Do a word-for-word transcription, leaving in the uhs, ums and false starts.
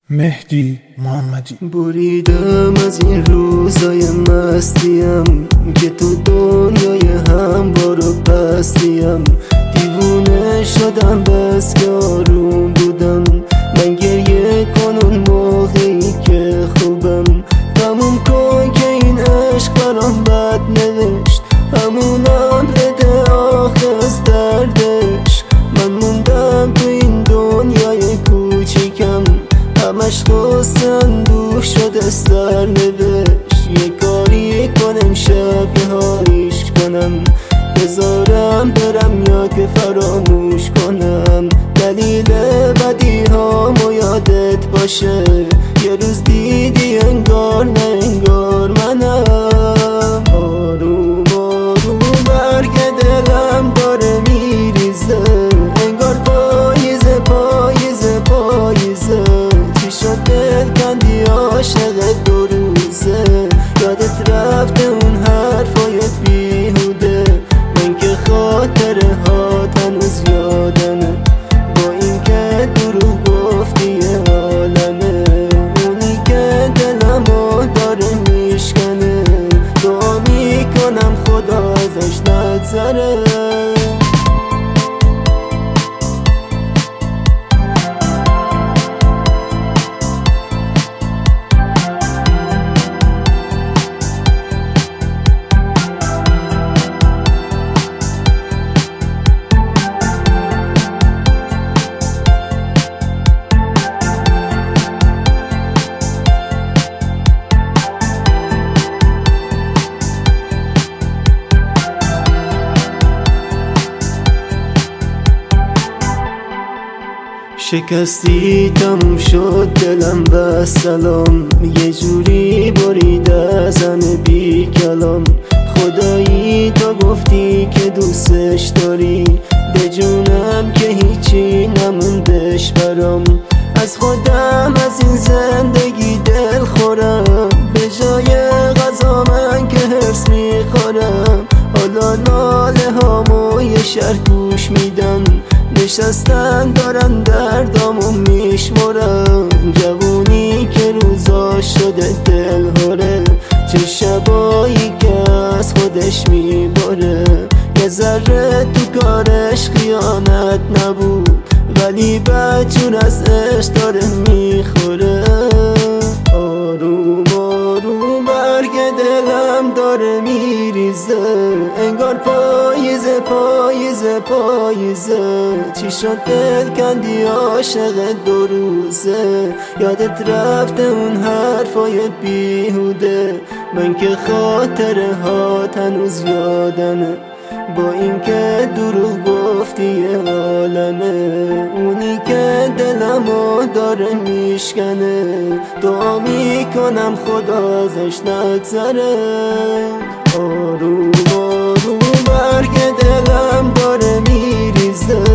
مهدی محمدی. بریدم از این روزای مستیم که تو دنیای هموار و پستیم. دیوونه شدم بس که آروم بودم، من گریه کنون موقعی که خوبم. تموم کن که این عشق برام بد نوشت، همونم بده آخه از دردش. من موندم تو این دنیای کوچیکم، همش قصه اندوه شده سر نوشت. یه کاری کنم شب یه حالیش کنم، بذارم برم یا که فراموش کنم. دلیل بدی هامو یادت باشه، یه روز دیدی انگار نه انگار منم. آروم آروم برگ دلم داره میریزه، انگار پاییزه پاییزه پاییزه. چی شد دل کندی عاشق دو روزه، یادت رفته اون حرفایت بیهوده. من که خاطره ها هنوز یادمه، با این که دروغ گفتی یه عالمه. اونی که دلمو داره میشکنه، دعا میکنم خدا ازش نگذره. شکستی تموم شد دلم و سلام، یه جوری برید ازم بی کلام. خدایی تا گفتی که دوستش داری، به جونم که هیچی نموندش برام. از خودم از این زندگی دل خورم، به جای غذا من که هرس میخورم. حالا ناله هامو یه شهر گوش میدم، نشستن دارن دردامو میشمارم. جوونی که روزا شده دل هره، چه شبایی که از خودش میباره. یه ذره تو کارش خیانت نبود، ولی بدجور از عشق داره میخوره. آروم آروم برگ دلم داره میریزه، انگار پاییزه پاییزه پاییزه. چی شد دل کندی عاشق دو روزه، یادت رفته اون حرفای بیهوده. من که خاطره ها هنوز یادمه، با این که دروغ گفتی یه عالمه. اونی که دلمو داره میشکنه، دعا میکنم خدا ازش نگذره. آروم آروم برگ دلم داره میریزه،